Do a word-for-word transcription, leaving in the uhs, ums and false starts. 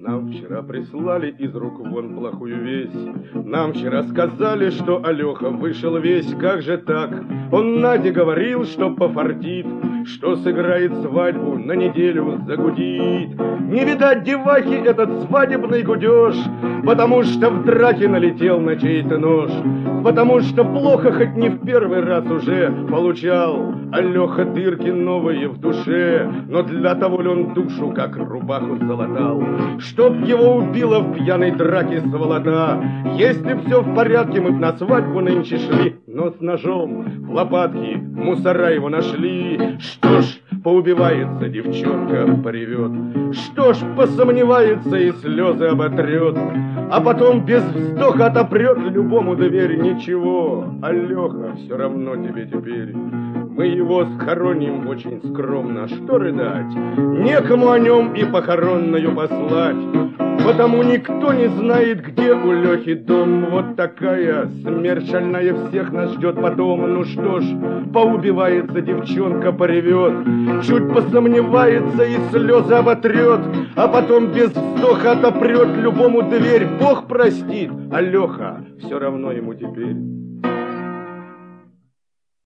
Нам вчера прислали из рук вон плохую весть. Нам вчера сказали, что Алёха вышел весь. Как же так? Он Наде говорил, что пофартит, что сыграет свадьбу, на неделю загудит. Не видать девахи этот свадебный гудеж, потому что в драке налетел на чей-то нож, потому что плохо хоть не в первый раз уже получал Алёха дырки новые в душе. Но для того ли он душу, как рубаху залатал, чтоб его убило в пьяной драке сволота? Если б все в порядке, мы б на свадьбу нынче шли, но с ножом в лопатке мусора его нашли. Что ж, поубивается девчонка, поревет, что ж, посомневается и слезы оботрет, а потом без вздоха отопрет любому дверь. Ничего, Алёха, все равно тебе теперь. Мы его схороним очень скромно, что рыдать? Некому о нем и похоронную послать, потому никто не знает, где у Лёхи дом. Вот такая смерть шальная всех нас ждет потом. Ну что ж, поубивается девчонка, поревет, чуть посомневается и слезы оботрет, а потом без вздоха отопрет любому дверь. Бог простит, а Лёха все равно ему теперь.